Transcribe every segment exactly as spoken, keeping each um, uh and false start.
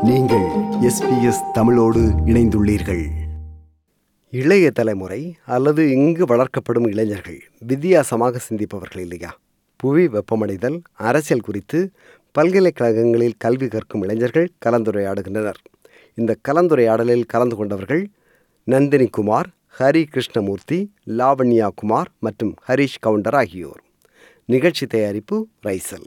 நீங்கள் S B S தமிழோடு இணைந்துள்ளீர்கள். இளைய தலைமுறை அல்லது இங்கு வளர்க்கப்படும் இளைஞர்கள் வித்தியாசமாக சிந்திப்பவர்கள் இல்லையா? புவி வெப்பமடைதல், அரசியல் குறித்து பல்கலைக்கழகங்களில் கல்வி கற்கும் இளைஞர்கள் கலந்துரையாடுகின்றனர். இந்த கலந்துரையாடலில் கலந்து கொண்டவர்கள் நந்தினி குமார், ஹரி கிருஷ்ணமூர்த்தி, லாவண்யா குமார் மற்றும் ஹரிஷ் கவுண்டர் ஆகியோர். நிகழ்ச்சி தயாரிப்பு ரைசல்.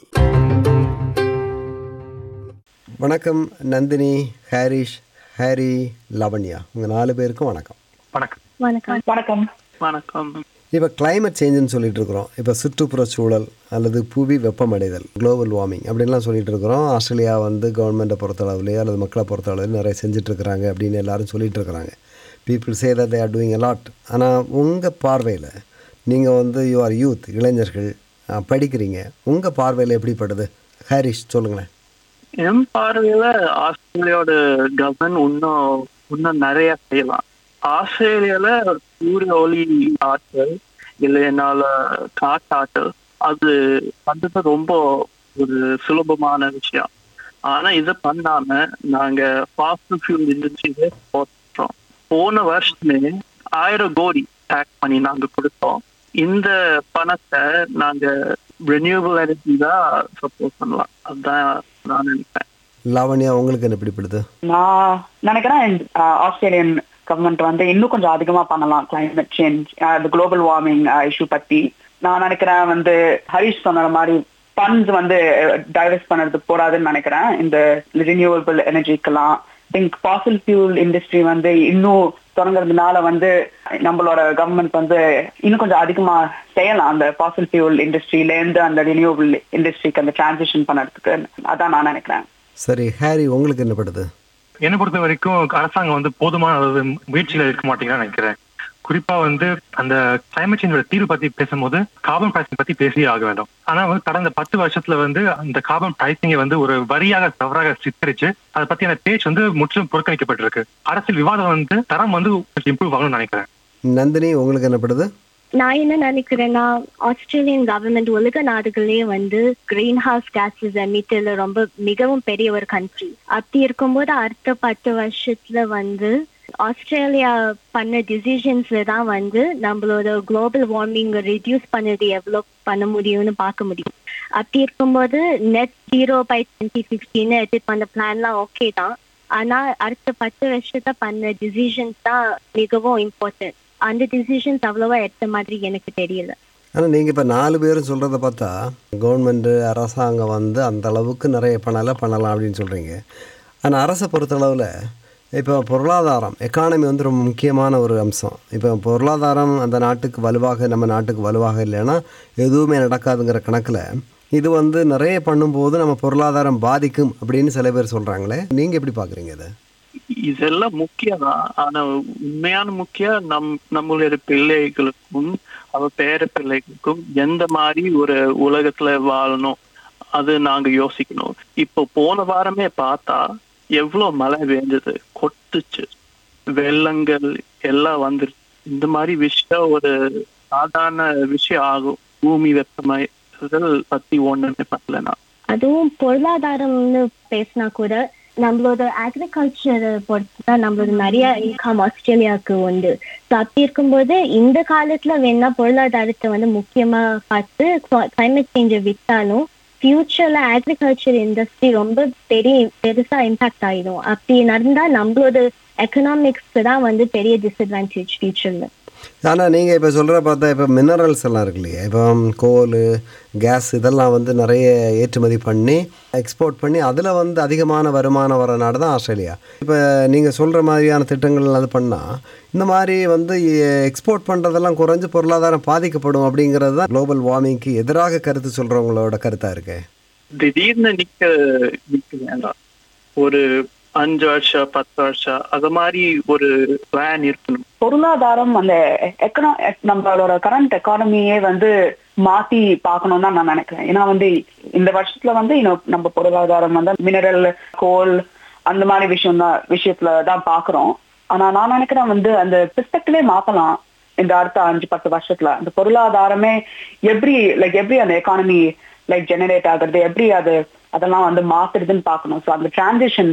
வணக்கம் நந்தினி, ஹரிஷ், ஹரி, லாவண்யா, உங்கள் நாலு பேருக்கும் வணக்கம். வணக்கம். வணக்கம். வணக்கம். வணக்கம். இப்போ கிளைமேட் சேஞ்சுன்னு சொல்லிட்டு இருக்கிறோம். இப்போ சுற்றுப்புற சூழல் அல்லது புவி வெப்பமடைதல், குளோபல் வார்மிங் அப்படின்லாம் சொல்லிட்டு இருக்கிறோம். ஆஸ்திரேலியா வந்து கவர்மெண்ட்டை பொறுத்தளவுலேயே அல்லது மக்களை பொறுத்தளவுலேயே நிறைய செஞ்சிட்ருக்கிறாங்க அப்படின்னு எல்லாரும் சொல்லிட்டு இருக்கிறாங்க. People say that they are doing a lot. ஆனால் உங்கள் பார்வையில், நீங்கள் வந்து யூ ஆர் யூத், இளைஞர்கள், படிக்கிறீங்க, உங்கள் பார்வையில் எப்படிப்படுது? ஹரிஷ் சொல்லுங்களேன். என் பார்வையில ஆஸ்திரேலியாவோட கவர்மெண்ட் இன்னும் இன்னும் நிறைய செய்யலாம். ஆஸ்திரேலியால சூரிய ஒளி ஆற்றல் இல்லைனால காற்றாற்றல் அது பண்றது ரொம்ப ஒரு சுலபமான விஷயம். ஆனா இதை பண்ணாம நாங்க ஃபாஸ்ட் ஃபியூல் இண்டஸ்ட்ரியில போட்டோம். போன வருஷமே ஆயிரம் கோடி டேக்ஸ் பண்ணி நாங்க கொடுத்தோம். இந்த பணத்தை நாங்க ரெனியூவபிள் எனர்ஜி தான் சப்போர்ட் பண்ணலாம். அதுதான் நான் நினைப்பேன். லாவண்யா, உங்களுக்கு என்ன பிடிப்படுது? நான் நினைக்கிறேன் ஆஸ்திரேலியன் கவர்மெண்ட் வந்து இன்னும் கொஞ்சம் அதிகமா பண்ணலாம் கிளைமேட் சேஞ்ச், இந்த குளோபல் வார்மிங் இஷ்யூ பத்தி. நான் நினைக்கிறேன் வந்து ஹரிஷ் சொன்ன மாதிரி ஃபண்ட்ஸ் வந்து டைவர்ஸ் பண்ணுறது போடாதுன்னு நினைக்கிறேன். இந்த ரினியூவபிள் எனர்ஜிக்கெல்லாம் திங்க் ஃபாசில் ஃபியூல் இண்டஸ்ட்ரி வந்து இன்னும் தொடங்குறதுனால வந்து நம்மளோட கவர்மெண்ட் வந்து இன்னும் கொஞ்சம் அதிகமா செய்யலாம். அந்த ஃபாசில் ஃபியூல் இண்டஸ்ட்ரியில இருந்து அந்த ரினியூவபிள் இண்டஸ்ட்ரிக்கு அந்த டிரான்சிஷன் பண்ணறதுக்கு. அதான் நான் நினைக்கிறேன். சரி, ஹாரி, உங்களுக்கு என்ன படுது? என்னை பொறுத்த வரைக்கும் அரசாங்கம் வந்து போதுமான அளவு முயற்சியில இருக்க மாட்டேங்கிறான்னு நினைக்கிறேன். குறிப்பா வந்து அந்த கிளைமேட் சேஞ்சோட தீர்வு பத்தி பேசும்போது கார்பன் பிரைசிங் பத்தி பேசியே ஆக வேண்டும். ஆனா வந்து கடந்த பத்து வருஷத்துல வந்து அந்த கார்பன் பிரைசிங்கை வந்து ஒரு வரியாக தவறாக சித்தரிச்சு அதை பத்தியான பேச்சு வந்து முற்றிலும் புறக்கணிக்கப்பட்டிருக்கு. அரசியல் விவாதம் வந்து தரம் வந்து இம்ப்ரூவ் ஆகணும்னு நினைக்கிறேன். நந்தினி, உங்களுக்கு என்ன படுது? நான் என்ன நினைக்கிறேன்னா, ஆஸ்திரேலியன் கவர்மெண்ட் உலக நாடுகளே வந்து கிரீன் ஹவுஸ் கேஸஸ் எமிட்டர்ல ரொம்ப மிகவும் பெரிய ஒரு கண்ட்ரி. அப்படி இருக்கும்போது அடுத்த பத்து வருஷத்துல வந்து ஆஸ்திரேலியா பண்ண டிசிஷன்ஸ்ல தான் வந்து நம்மளோட குளோபல் வார்மிங் ரிடியூஸ் பண்ணது எவ்வளவு பண்ண முடியும்னு பார்க்க முடியும். அப்படி இருக்கும்போது நெட் ஜீரோ பை டுவெண்ட்டி சிக்ஸ்டின்னு எடுத்து பண்ண பிளான்லாம் ஓகே தான். ஆனா அடுத்த பத்து வருஷத்தை பண்ண டிசிஷன்ஸ் தான் மிகவும் இம்பார்ட்டன்ட். அந்த டிசிஷன்ஸ் அவ்வளவா எடுத்த மாதிரி எனக்கு தெரியல. ஆனால் நீங்கள் இப்போ நாலு பேரும் சொல்கிறத பார்த்தா கவர்மெண்ட்டு, அரசாங்கம் வந்து அந்த அளவுக்கு நிறைய பண்ணலாம் பண்ணலாம் அப்படின்னு சொல்கிறீங்க. ஆனால் அரசை பொறுத்தளவில் இப்போ பொருளாதாரம், எக்கானமி வந்து ரொம்ப முக்கியமான ஒரு அம்சம். இப்போ பொருளாதாரம் அந்த நாட்டுக்கு வலுவாக, நம்ம நாட்டுக்கு வலுவாக இல்லைன்னா எதுவுமே நடக்காதுங்கிற கணக்கில் இது வந்து நிறைய பண்ணும்போது நம்ம பொருளாதாரம் பாதிக்கும் அப்படின்னு சில பேர் சொல்கிறாங்களே, நீங்கள் எப்படி பார்க்குறீங்க இதை? இதெல்லாம் முக்கியம் தான். ஆனா உண்மையான முக்கியம் நம் நம்மளுடைய பிள்ளைகளுக்கும் அவ பேர பிள்ளைகளுக்கும் எந்த மாதிரி ஒரு உலகத்துல வாழணும் அது நாங்க யோசிக்கணும். இப்போ போன வாரமே பார்த்தா எவ்வளவு மழை பெஞ்சது, கொட்டுச்சு, வெள்ளங்கள் எல்லாம் வந்துருச்சு. இந்த மாதிரி விஷயம் ஒரு சாதாரண விஷயம் ஆகும். பூமி வெப்பமடைதல் பத்தி ஒண்ணுமே பண்ணலனா. அதுவும் பொருளாதாரம்னு பேசினா கூட நம்மளோட அக்ரிகல்ச்சரை பொறுத்துதான் நம்மளோட நிறைய இன்கம் ஆஸ்திரேலியாவுக்கு உண்டு. ஸோ அப்படி இருக்கும்போது இந்த காலத்துல வேணா பொருளாதாரத்தை வந்து முக்கியமா பார்த்து கிளைமேட் சேஞ்சை விட்டாலும் ஃபியூச்சர்ல அக்ரிகல்ச்சர் இண்டஸ்ட்ரி ரொம்ப பெரிய பெருசா இம்பாக்ட் ஆயிடும். அப்படி நடந்தா நம்மளோட எக்கனாமிக்ஸ்க்கு தான் வந்து பெரிய டிஸ்அட்வான்டேஜ் ஃபியூச்சர்ல. ஆனால் நீங்கள் இப்போ சொல்கிற பார்த்தா இப்போ மினரல்ஸ் எல்லாம் இருக்கு இல்லையா, இப்போ கோல், கேஸ் இதெல்லாம் வந்து நிறைய ஏற்றுமதி பண்ணி எக்ஸ்போர்ட் பண்ணி அதில் வந்து அதிகமான வருமானம் வர நாடு தான் ஆஸ்திரேலியா. இப்போ நீங்கள் சொல்கிற மாதிரியான திட்டங்கள் அது பண்ணால் இந்த மாதிரி வந்து எக்ஸ்போர்ட் பண்ணுறதெல்லாம் குறைஞ்சு பொருளாதாரம் பாதிக்கப்படும் அப்படிங்கிறது தான் குளோபல் வார்மிங்க்கு எதிராக கருத்து சொல்கிறவங்களோட கருத்தாக இருக்கு. திடீர்னு நிக்க நிக்க வேண்டாம். ஒரு அஞ்சு வருஷம் பத்து வருஷம் அது மாதிரி ஒரு பிளான் இருக்கணும். பொருளாதாரம் அந்த எக்கனா நம்மளோட கரண்ட் எக்கானமியே வந்து மாத்தி பார்க்கணும்னு தான் நான் நினைக்கிறேன். ஏன்னா வந்து இந்த வருஷத்துல வந்து இன்னும் நம்ம பொருளாதாரம் வந்து மினரல், கோல் அந்த மாதிரி விஷயம் தான் விஷயத்துல தான் பாக்குறோம். ஆனா நான் நினைக்கிறேன் வந்து அந்த பெர்ஸ்பெக்டிவே மாத்தலாம். இந்த அடுத்த அஞ்சு பத்து வருஷத்துல அந்த பொருளாதாரமே எப்படி லைக் எப்படி அந்த எக்கானமி லைக் ஜெனரேட் ஆகுறது, எப்படி அது அதெல்லாம் வந்து மாத்துறதுன்னு பார்க்கணும். ஸோ அந்த டிரான்சிஷன்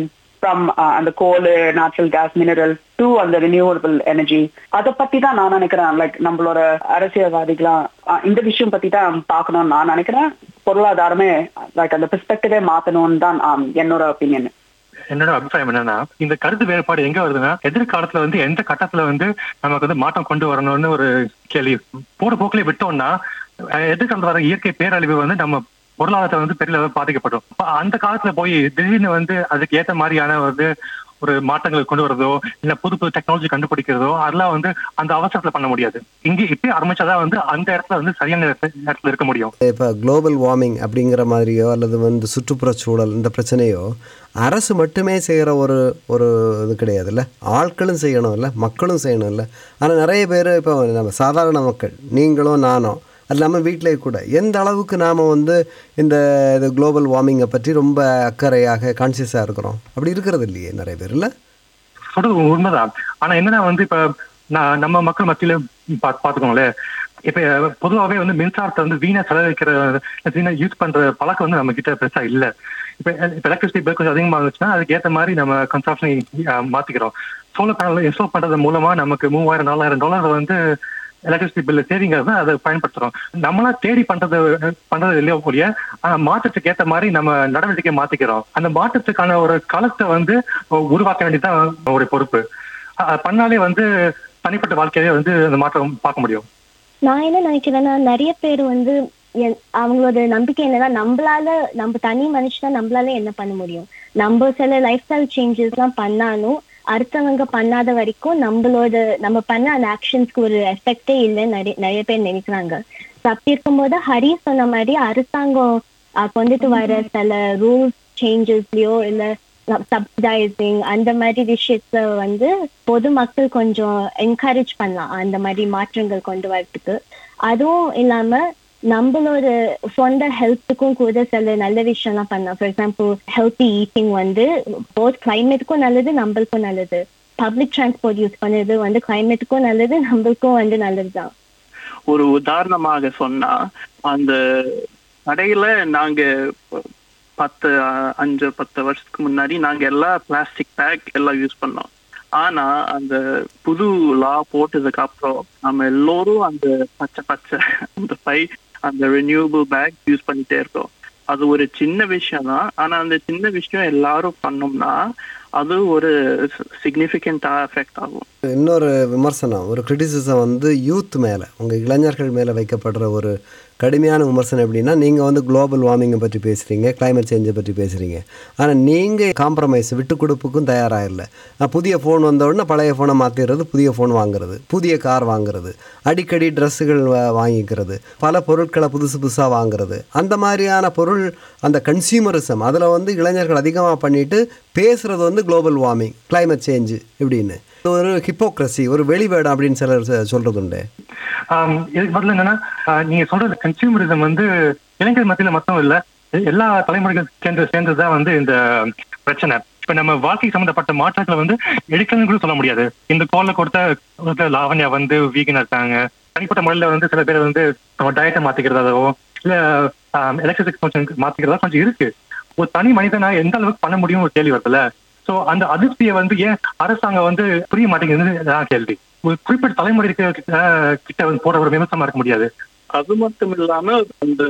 ஃப்ரம் அந்த coal, natural gas, mineral to அந்த ரினியூவபிள் எனர்ஜி. அதை பத்தி தான் நான் நினைக்கிறேன். லைக் நம்மளோட அரசியல்வாதிகளாம் இந்த விஷயம் பத்தி தான் பார்க்கணும்னு நான் நினைக்கிறேன். பொருளாதாரமே லைக் அந்த பெர்ஸ்பெக்டிவே மாத்தணும்னு தான் என்னோட ஒப்பீனியன். என்னோட அபிப்பிராயம் என்னன்னா, இந்த கருத்து வேறுபாடு எங்க வருதுன்னா, எதிர்காலத்துல வந்து எந்த கட்டத்துல வந்து நமக்கு வந்து மாற்றம் கொண்டு வரணும்னு ஒரு கேள்வி. போற போக்கிலே விட்டோம்னா எதிர்காலத்துல வர இயற்கை பேரழிவு வந்து நம்ம பொருளாதாரத்தை வந்து பெரிய அளவு பாதிக்கப்படும். அந்த காலத்துல போய் திடீர்னு வந்து அதுக்கு ஏற்ற மாதிரியான வந்து ஒரு மாற்றங்களை கொண்டு வரதோ இல்ல புது புது டெக்னாலஜி கண்டுபிடிக்கிறதோ அதெல்லாம் வந்து அந்த அவசரத்துல பண்ண முடியாது. இங்க இப்பயே ஆரம்பிச்சாதான் வந்து அந்த இடத்துல வந்து சரியான இடத்துல இருக்க முடியும். இப்போ குளோபல் வார்மிங் அப்படிங்கிற மாதிரியோ அல்லது வந்து சுற்றுப்புற சூழல் இந்த பிரச்சனையோ அரசு மட்டுமே செய்கிற ஒரு ஒரு இது கிடையாதுல்ல, ஆட்களும் செய்யணும் இல்லை, மக்களும் செய்யணும் இல்லை. ஆனால் நிறைய பேர் இப்போ நம்ம சாதாரண மக்கள், நீங்களும் நானும், அது இல்லாமல் வீட்டிலே கூட எந்த அளவுக்கு நாம் வந்து இந்த இது குளோபல் வார்மிங்கை பற்றி ரொம்ப அக்கறையாக கான்சியஸாக இருக்கிறோம், அப்படி இருக்கிறது இல்லையே நிறைய பேர் இல்லை. சொல்றது உண்மைதான். ஆனா என்னன்னா வந்து இப்ப நான் நம்ம மக்கள் மத்தியில பாத்துக்கோங்களேன், இப்ப பொதுவாகவே வந்து மின்சாரத்தை வந்து வீணா செலவழிக்கிற வீணா யூஸ் பண்ற பழக்கம் வந்து நம்ம கிட்ட பெருசா இல்ல. இப்ப இப்ப எலக்ட்ரிசிட்டி பில் கொஞ்சம் அதிகமா இருந்துச்சுன்னா அதுக்கு ஏற்ற மாதிரி நம்ம கன்சப்ஷனை மாத்திக்கிறோம். சோலார் பேனல் இன்ஸ்டால் பண்றது மூலமா நமக்கு மூவாயிரம் நாலாயிரம் டாலர் வந்து எலக்ட்ரிசிட்டி பில் சேவிங்கிறது தான் அதை பயன்படுத்துறோம். நம்மளா தேடி பண்றது பண்றது இல்லையோ போலிய, ஆனா மாற்றத்துக்கு ஏற்ற மாதிரி நம்ம நடவடிக்கை மாத்திக்கிறோம். அந்த மாற்றத்துக்கான ஒரு களத்தை வந்து உருவாக்க வேண்டியதுதான் நம்மளுடைய பொறுப்பு. பண்ணாலே வந்து தனிப்பட்ட வாழ்க்கையிலே வந்து அந்த மாற்றம் பார்க்க முடியும். நான் என்ன நினைக்கிறேன்னா, நிறைய பேர் வந்து அவங்களோட நம்பிக்கை என்னன்னா, நம்மளால நம்ம தனி மனுஷனா நம்மளால என்ன பண்ண முடியும், நம்ம சில லைஃப் ஸ்டைல் சேஞ்சஸ் எல்லாம் பண்ணாலும் அடுத்தவங்க பண்ணாத வரைக்கும் நம்மளோட நம்ம பண்ண அந்த ஆக்ஷன்ஸ்க்கு ஒரு எஃபெக்டே இல்லைன்னு நிறைய நிறைய பேர் நினைக்கிறாங்க. அப்படி இருக்கும்போது ஹரி சொன்ன மாதிரி அரசாங்கம் கொண்டுட்டு வர சில ரூல்ஸ் சேஞ்சஸ்லயோ இல்ல சப்சிடைசிங் அந்த மாதிரி விஷயத்த வந்து பொதுமக்கள் கொஞ்சம் என்கரேஜ் பண்ணலாம் அந்த மாதிரி மாற்றங்கள் கொண்டு வரதுக்கு. அதுவும் இல்லாம நம்மளோட சொந்த ஹெல்த்துக்கும் கூட சில நல்ல விஷயம்லாம் பண்ணலாம். ஃபார் எக்ஸாம்பிள் ஹெல்த்தி ஈட்டிங் வந்து போத் கிளைமேட்டுக்கும் நல்லது, நம்மளுக்கும் நல்லது. பப்ளிக் டிரான்ஸ்போர்ட் யூஸ் பண்ணது வந்து கிளைமேட்டுக்கும் நல்லது, நம்மளுக்கும் வந்து நல்லதுதான். ஒரு உதாரணமாக சொன்னா, அந்த கடையில நாங்க பத்து அஞ்சு பத்து வருஷத்துக்கு முன்னாடி நாங்க எல்லாம் பிளாஸ்டிக் பேக் எல்லாம் யூஸ் பண்ணோம். ஆனா அந்த புது லா போட்டதுக்கு அப்புறம் நம்ம எல்லோரும் அந்த பச்சை பச்சை அந்த பை அந்த ரினியூவபிள் பேக் யூஸ் பண்ணிட்டே இருக்கோம். அது ஒரு சின்ன விஷயம் தான். ஆனா அந்த சின்ன விஷயம் எல்லாரும் பண்ணோம்னா அது ஒரு சிக்னிஃபிகண்டா எஃபெக்ட் ஆகும். இன்னொரு விமர்சனம், ஒரு கிரிட்டிசிசம் வந்து யூத் மேலே, உங்கள் இளைஞர்கள் மேலே வைக்கப்படுற ஒரு கடுமையான விமர்சனம் எப்படின்னா, நீங்கள் வந்து குளோபல் வார்மிங்கை பற்றி பேசுகிறீங்க, கிளைமேட் சேஞ்சை பற்றி பேசுகிறீங்க, ஆனால் நீங்கள் காம்ப்ரமைஸ் விட்டு கொடுப்புக்கும் தயாராக இல்லை. புதிய ஃபோன் வந்த உடனே பழைய ஃபோனை மாற்றிடுறது, புதிய ஃபோன் வாங்குறது, புதிய கார் வாங்குறது, அடிக்கடி ட்ரெஸ்ஸுகள் வாங்கிக்கிறது, பல பொருட்களை புதுசு புதுசாக வாங்குறது, அந்த மாதிரியான பொருள் அந்த கன்சியூமரிசம் அதில் வந்து இளைஞர்கள் அதிகமாக பண்ணிட்டு பேசுகிறது வந்து குளோபல் வார்மிங், கிளைமேட் சேஞ்சு இப்படின்னு ஒரு ஹிப்போக்ரசி, ஒரு வெளிவேடம் அப்படின்னு சிலர் சொல்றது உண்டு. இதுக்கு பதில் என்னன்னா, நீங்க சொல்றது கன்சியூமரிசம் வந்து இளைஞர் மத்தியில மட்டும் இல்ல, எல்லா தலைமுறைகள் சேர்ந்து சேர்ந்துதான் வந்து இந்த பிரச்சனை. இப்ப நம்ம வாழ்க்கை சம்பந்தப்பட்ட மாற்றங்களை வந்து எடுக்கணும்னு கூட சொல்ல முடியாது. இந்த கோல்ல கொடுத்த லாவண்யா வந்து வீகனா இருக்காங்க. தனிப்பட்ட முறையில வந்து சில பேர் வந்து நம்ம டயட்டை மாத்திக்கிறதாவோ இல்ல எலக்ட்ரிசிட்டி கொஞ்சம் மாத்திக்கிறதா கொஞ்சம் இருக்கு. ஒரு தனி மனிதனா எந்த அளவுக்கு பண்ண முடியும் ஒரு கேள்வி வருதுல்ல. சோ அந்த அதிருப்தியை வந்து ஏன் அரசாங்கம் வந்து புரிய மாட்டேங்குதுன்னு கேள்வி. ஒரு குறிப்பிட்ட தலைமுறைக்கு கிட்ட வந்து போட ஒரு விமர்சனமா இருக்க முடியாது. அது மட்டும் இல்லாம அந்த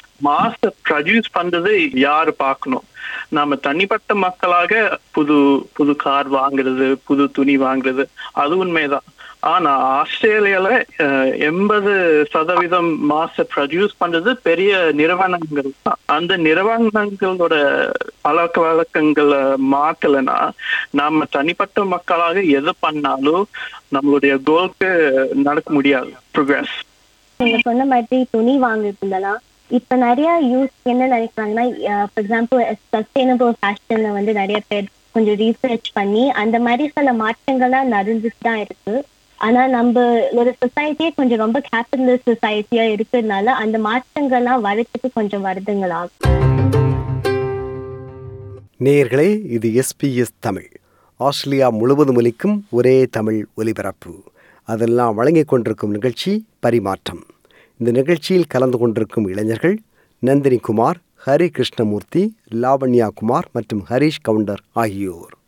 மாச ப்ரொடியூஸ் பண்றது யாரு பார்க்கணும்? நாம தனிப்பட்ட மக்களாக புது புது கார் வாங்குறது, புது துணி வாங்குறது, அது உண்மைதான். ஆனா ஆஸ்திரேலியால எண்பது சதவீதம் மாச ப்ரொடியூஸ் பண்றது பெரிய நிறுவனங்கள் தான். அந்த நிறுவனங்களோட பழக்க வழக்கங்களை மாத்தலைன்னா நாம தனிப்பட்ட மக்களாக எது பண்ணாலும் நம்மளுடைய கோலுக்கு நடக்க முடியாது, ப்ரோக்ரஸ். நீங்க சொன்ன மாதிரி துணி வாங்குறதுலாம் இப்ப நிறைய யூஸ் என்ன நினைக்கிறாங்கன்னா, ஃபார் எக்ஸாம்பிள் சஸ்டைனபிள் ஃபேஷன்ல வந்து நிறைய பேர் கொஞ்சம் ரீசர்ச் பண்ணி அந்த மாதிரி சில மாற்றங்கள்லாம் நடந்துட்டு தான் இருக்கு. ஆனா நம்ம ஒரு சொசைட்டியே கொஞ்சம் ரொம்ப கேபிட்டலிஸ்ட் சொசைட்டியா இருக்கிறதுனால அந்த மாற்றங்கள்லாம் வரத்துக்கு கொஞ்சம் வருதுங்களா. நேயர்களே, இது எஸ்பிஎஸ் தமிழ், ஆஸ்திரேலியா முழுவதும் ஒலிக்கும் ஒரே தமிழ் ஒலிபரப்பு. அதெல்லாம் வழங்கிக் கொண்டிருக்கும் நிகழ்ச்சி பரிமாற்றம். இந்த நிகழ்ச்சியில் கலந்து கொண்டிருக்கும் இளைஞர்கள் நந்தினி குமார், ஹரி கிருஷ்ணமூர்த்தி, லாவண்யா குமார் மற்றும் ஹரீஷ் கவுண்டர் ஆகியோர்.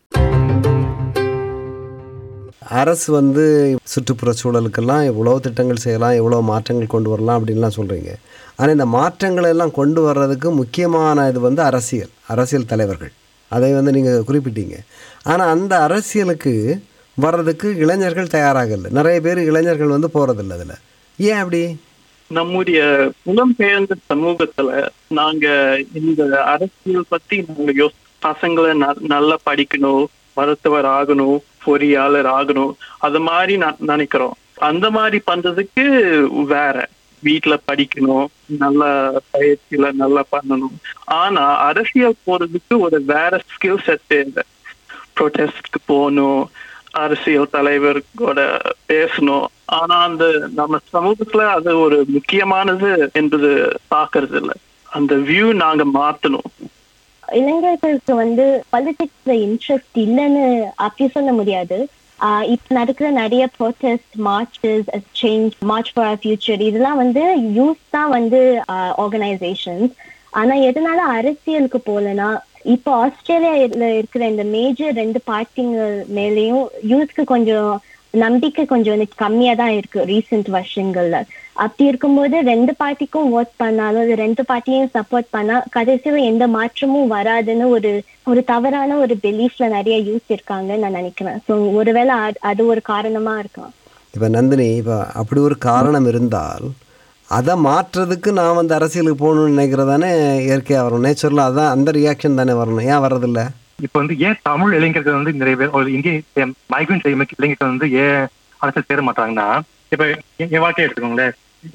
அரசு வந்து சுற்றுப்புற சூழலுக்கெல்லாம் எவ்வளோ திட்டங்கள் செய்யலாம், எவ்வளோ மாற்றங்கள் கொண்டு வரலாம் அப்படின்லாம் சொல்கிறீங்க. ஆனால் இந்த மாற்றங்களை எல்லாம் கொண்டு வர்றதுக்கு முக்கியமான இது வந்து அரசியல் அரசியல் தலைவர்கள், அதை வந்து நீங்கள் குறிப்பிட்டீங்க. ஆனால் அந்த அரசியலுக்கு வர்றதுக்கு இளைஞர்கள் தயாராகலை. நிறைய பேர் இளைஞர்கள் வந்து போகிறதில்ல. அதில் ஏன் அப்படி? நம்முடைய புலம்பெயர்ந்த சமூகத்துல நாங்க இந்த அரசியல் பத்தி நாங்க யோ பசங்களை நல்லா படிக்கணும், மருத்துவர் ஆகணும், பொறியாளர் ஆகணும், அது மாதிரி நினைக்கிறோம். அந்த மாதிரி பண்றதுக்கு வேற வீட்டுல படிக்கணும், நல்ல பயிற்சியில நல்லா பண்ணணும். ஆனா அரசியல் போறதுக்கு ஒரு வேற ஸ்கில் செட் தேவை. ப்ரொடெஸ்ட்க்கு போகணும், அரசியல் தலைவரோட பேசணும். ஆனா அந்த நம்ம சமூகத்துல அது ஒரு முக்கியமானது என்பது பாக்குறது இல்லை. அந்த வியூ நாங்க மாத்தணும். இளைஞர்களுக்கு வந்து பாலிடிக்ஸ்ல இன்ட்ரெஸ்ட் இல்லைன்னு அப்படி சொல்ல முடியாது. ஆஹ் இப்ப நடக்கிற நிறைய protest, marches, change, march for our future, இதெல்லாம் வந்து யூத் தான் வந்து ஆர்கனைசேஷன்ஸ். ஆனா எதனால அரசியலுக்கு போலனா, இப்போ ஆஸ்திரேலியால இருக்கிற இந்த மேஜர் ரெண்டு பார்ட்டிங்க மேலேயும் யூத்க்கு கொஞ்சம் நம்பிக்கை கொஞ்சம் கம்மியா தான் இருக்கு ரீசெண்ட் வருஷங்கள்ல. அப்படி இருக்கும்போது ரெண்டு பார்ட்டிக்கும் ஓட் பண்ணாலும் அது ரெண்டு பார்ட்டியும் சப்போர்ட் பண்ணா கடைசியில எந்த மாற்றமும் வராதுன்னு ஒரு ஒரு தவறான ஒரு பிலீஃப்ல நிறைய யூத் இருக்காங்கன்னு நான் நினைக்கிறேன். ஸோ ஒருவேளை அது ஒரு காரணமா இருக்கலாம். இப்போ நந்தினி, இப்போ அப்படி ஒரு காரணம் இருந்தால் அதை மாற்றுறதுக்கு நான் வந்து அரசியலுக்கு போகணும்னு நினைக்கிறதானே இயற்கையாக வரும், நேச்சுரலாக. அதான் அந்த ரியாக்ஷன் தானே வரணும். ஏன் வர்றதில்லை? இப்போ வந்து ஏன் தமிழ் இளைஞர்கள் வந்து நிறைய பேர் ஒரு இந்திய மைக்ரண்ட் இளைஞர்கள் வந்து ஏன் அரசியல் சேர மாட்டாங்கன்னா, இப்போ என் வாழ்க்கையை எடுத்துக்கோங்களேன்.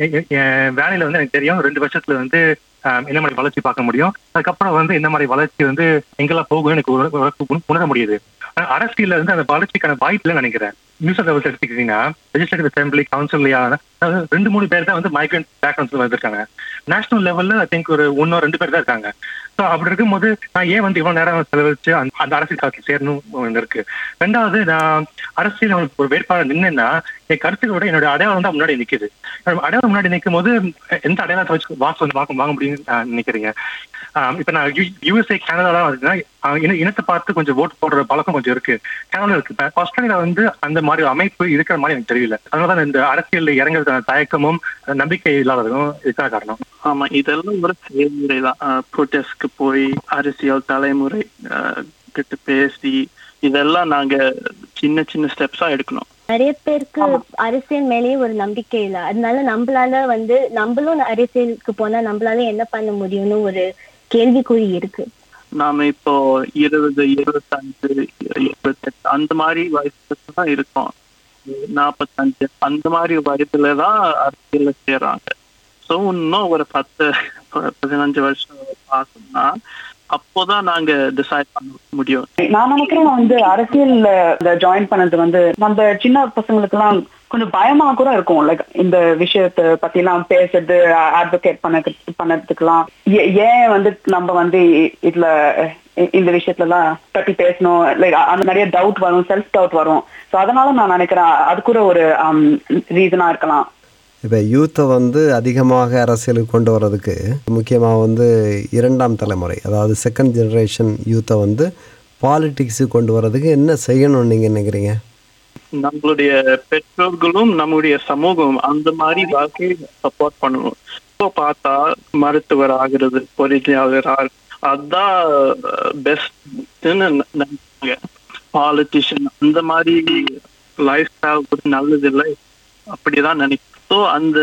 என் வேலையில வந்து எனக்கு தெரியும் ரெண்டு வருஷத்துல வந்து என்ன மாதிரி வளர்ச்சி பார்க்க முடியும், அதுக்கப்புறம் வந்து என்ன மாதிரி வளர்ச்சி வந்து எங்கெல்லாம் போகும் எனக்கு உணர முடியுது. ஆனா அரசியல வந்து அந்த வளர்ச்சிக்கான வாய்ப்பு இல்லைன்னு நினைக்கிறேன். நியூஸ் லெவல்ஸ் எடுத்துக்கிட்டீங்கன்னா லெஜிஸ்லேட்டிவ் அசெம்பிளி, கவுன்சில் ரெண்டு மூணு பேர் தான் வந்து மைக்ரண்ட் பேக்ரவுண்ட்ஸ்ல வந்திருக்காங்க. நேஷனல் லெவல்ல ஐ திங்க் ஒரு ஒன்னோ ரெண்டு பேர் தான் இருக்காங்க. ஸோ அப்படி இருக்கும்போது நான் ஏன் வந்து இவ்வளவு நேரம் செலவழிச்சு அந்த அரசியல் காலத்தில் சேரணும் இருக்கு. ரெண்டாவது, நான் அரசியல் ஒரு வேட்பாளர் நின்னா என் கருத்துக்களோட என்னோட அடையாளம் தான் முன்னாடி நிற்குது. அடையாளம் முன்னாடி நிற்கும் போது எந்த அடையாளத்தை வச்சு வாக்கு வந்து வாக்கு வாங்க முடியும்னு நினைக்கிறீங்க? இப்ப நான் யூஎஸ்ஏ, கனடாலாம் வந்துன்னா இனத்தை பார்த்து கொஞ்சம் ஓட்டு போடுற பழக்கம் கொஞ்சம் இருக்கு, கனடா இருக்கு. ஆஸ்திரேலியா வந்து அந்த மாதிரி அமைப்பு இருக்கிற மாதிரி எனக்கு தெரியல. அதனாலதான் இந்த அரசியல் இறங்குறதுக்கான தயக்கமும் நம்பிக்கை இல்லாததும் இதுக்கான காரணம். ஆமா, இதெல்லாம் ஒரு செயல்முறை தான். ப்ரொடெஸ்ட்க்கு போய் அரசியல் தலைமுறை கிட்ட பேசி இதெல்லாம் நாங்க சின்ன சின்ன ஸ்டெப்ஸா எடுக்கணும். நிறைய பேருக்கு அரசியல் மேலேயே ஒரு நம்பிக்கை இல்லை. அதனால நம்மளால வந்து நம்மளும் அரசியலுக்கு போனா நம்மளால என்ன பண்ண முடியும்னு ஒரு கேள்விக்குறி இருக்கு. நாம இப்போ இருபது, இருபத்தஞ்சு, இருபத்தெட்டு அந்த மாதிரி வயசுல தான் இருக்கோம். நாப்பத்தஞ்சு அந்த மாதிரி வயசுலதான் அரசியல்ல சேராங்க. ஸோ இன்னும் ஒரு பத்து பதினஞ்சு வருஷம் பார்த்தோம்னா அப்போதான் நாங்க டிசைட் பண்ண முடியும். நான் நினைக்கிறேன் வந்து அரசியல்ல ஜாயின் பண்ணது வந்து நம்ம சின்ன பசங்களுக்கு எல்லாம் கொஞ்சம் பயமா கூட இருக்கும். லைக் இந்த விஷயத்த பத்தி எல்லாம் பேசுறது, அட்வொகேட் பண்ண பண்ணதுக்கெல்லாம் ஏன் வந்து நம்ம வந்து இதுல இந்த விஷயத்துல எல்லாம் பத்தி பேசணும், லைக் அந்த நிறைய டவுட் வரும், செல்ஃப் டவுட் வரும். ஸோ அதனால நான் நினைக்கிறேன் அது கூட ஒரு ரீசனா இருக்கலாம். இப்போ யூத்தை வந்து அதிகமாக அரசியலுக்கு கொண்டு வர்றதுக்கு முக்கியமாக வந்து இரண்டாம் தலைமுறை, அதாவது செகண்ட் ஜெனரேஷன் யூத்தை வந்து பாலிடிக்ஸுக்கு கொண்டு வர்றதுக்கு என்ன செய்யணும்னு நீங்கள் நினைக்கிறீங்க? நம்மளுடைய பெற்றோர்களும் நம்முடைய சமூகம் அந்த மாதிரி வாழ்க்கையை சப்போர்ட் பண்ணணும். இப்போ பார்த்தா மருத்துவர் ஆகிறது, பொறியாளர் ஆகுறது, அதுதான் பெஸ்ட்னு நினைப்பாங்க. பாலிட்டிஷியன் அந்த மாதிரி லைஃப் ஸ்டைல் நல்லது இல்லை அப்படிதான் நினைக்கிறேன். ஸோ அந்த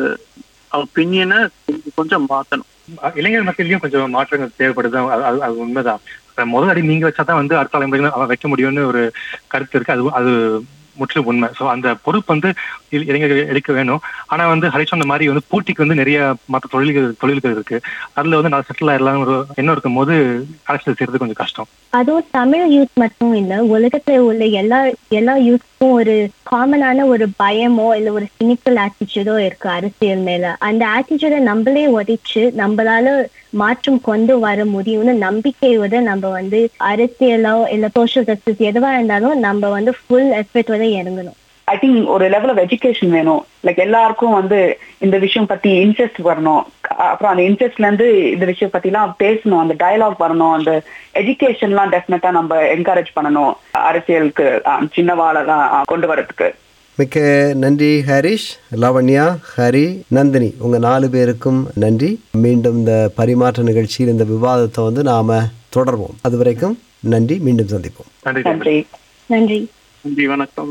ஒப்பீனியனை கொஞ்சம் மாற்றணும். இளைஞர் மத்தியிலையும் கொஞ்சம் மாற்றங்கள் தேவைப்படுது, அது உண்மைதான். முதல் அடி நீங்க வச்சாதான் வந்து அடுத்த தலைமுறைகள் வைக்க முடியும்னு ஒரு கருத்து இருக்கு. அது அது முற்றிலும் உண்மை. ஸோ அந்த பொறுப்பு வந்து இளைஞர்கள் எடுக்க வேணும். ஆனா வந்து ஹரி சொன்ன மாதிரி வந்து போட்டிக்கு வந்து நிறைய மற்ற தொழில்கள் தொழில்கள் இருக்கு. அதுல வந்து நான் செட்டில் ஆயிடலாம் ஒரு எண்ணம் இருக்கும் போது அரசியல் செய்யறது கொஞ்சம் கஷ்டம். அதுவும் தமிழ் யூத் மட்டும் இல்ல, உலகத்துல உள்ள எல்லா எல்லா யூத்துக்கும் ஒரு காமனான ஒரு பயமோ இல்ல ஒரு சினிக்கல் ஆட்டிடியூடோ இருக்கு அரசியல் மேல. அந்த ஆட்டிடியூட நம்மளே உடைச்சு நம்மளால மாற்றம் கொண்டு வர முடியும்னு நம்பிக்கையோட நம்ம வந்து அரசியலோ இல்ல சோஷியல் ஜஸ்டிஸ் எதுவா இருந்தாலும் நம்ம வந்து ஃபுல் எஃபர்ட்டோட இறங்கணும். ஐ திங்க் ஒரு லெவல் ஆஃப் எஜுகேஷன் வேணும். லைக் எல்லாருக்கும் வந்து இந்த விஷயம் பத்தி இன்ட்ரெஸ்ட் வரணும். அப்புறம் அந்த இன்ட்ரெஸ்ட்ல இருந்து இந்த விஷயம் பத்தி எல்லாம் பேசணும், அந்த டயலாக் வரணும், அந்த எஜுகேஷன்லாம் டெஃபினட்டா நம்ம என்கரேஜ் பண்ணணும் அரசியலுக்கு சின்னவாளெல்லாம் கொண்டு வரதுக்கு. மிக்க நன்றி ஹரிஷ், லாவண்யா, ஹரி, நந்தினி, உங்க நாலு பேருக்கும் நன்றி. மீண்டும் இந்த பரிமாற்ற நிகழ்ச்சியில் இந்த விவாதத்தை வந்து நாம தொடர்வோம். அது வரைக்கும் நன்றி, மீண்டும் சந்திப்போம். நன்றி நன்றி நன்றி, வணக்கம்.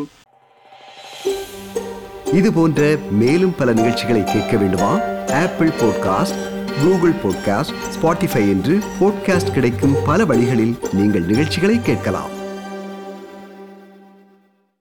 இது போன்ற மேலும் பல நிகழ்ச்சிகளை கேட்க வேண்டுமா? Apple podcast, Google podcast, Spotify என்று பாட்காஸ்ட் கிடைக்கும் பல வழிகளில் நீங்கள் நிகழ்ச்சிகளை கேட்கலாம்.